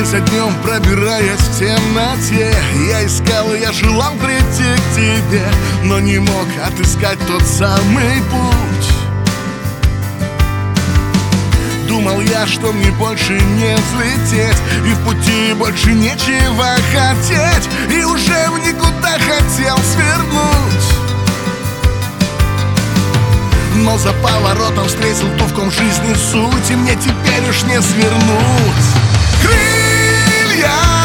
за днем, пробираясь в темноте, я искал и я желал прийти к тебе, но не мог отыскать тот самый путь. Думал я, что мне больше не взлететь, и в пути больше нечего хотеть, и уже в никуда хотел свернуть. Но за поворотом встретил ту, в ком жизни суть, и мне теперь уж не свернуть. Крылья